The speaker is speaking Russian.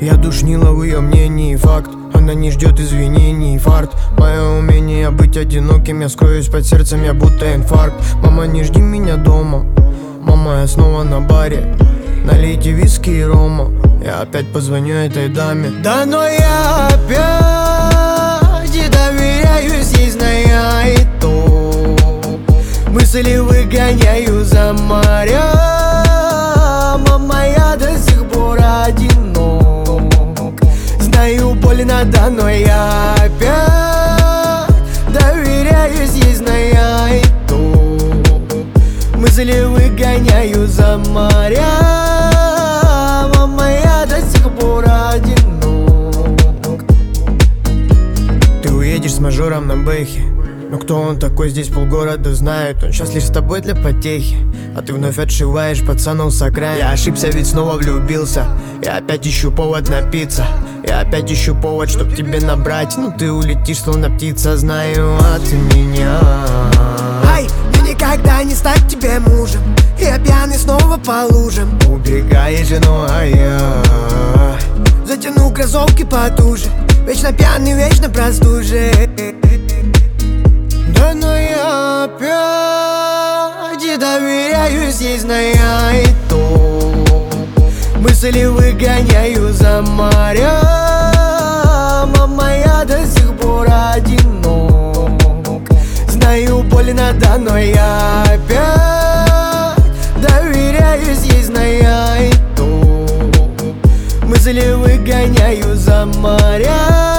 Я душнила в ее мнении, факт. Она не ждет извинений, фарт. Мое умение быть одиноким, я скроюсь под сердцем, я будто инфаркт. Мама, не жди меня дома. Мама, я снова на баре. Налейте виски и рома. Я опять позвоню этой даме. Да, но я опять и доверяюсь, ей зная и то. Мысли выгоняю за моря. Мама, я до сих пор одинок. Знаю, больно, да, но я опять доверяюсь, ей зная и то. Мысли выгоняю за моря. Мама, я до сих пор одинок. Ты уедешь с мажором на бэхе. Но кто он такой, здесь полгорода знают. Он сейчас лишь с тобой для потехи. А ты вновь отшиваешь пацанов с окраин. Я ошибся, ведь снова влюбился. Я опять ищу повод напиться. Я опять ищу повод, чтоб тебе набрать. Но ты улетишь, словно птица, знаю от меня. Ай, мне никогда не стать тебе мужем. Я пьяный снова по лужам. Убегаешь, ну а я затяну кроссовки потуже. Вечно пьяный, вечно простужен. да, но я опять и доверяюсь, ей зная и то. Мысли выгоняю за моря. Мама, я до сих пор одинок. Знаю, больно, да, но я опять доверяюсь, ей зная и то. Мысли выгоняю за моря.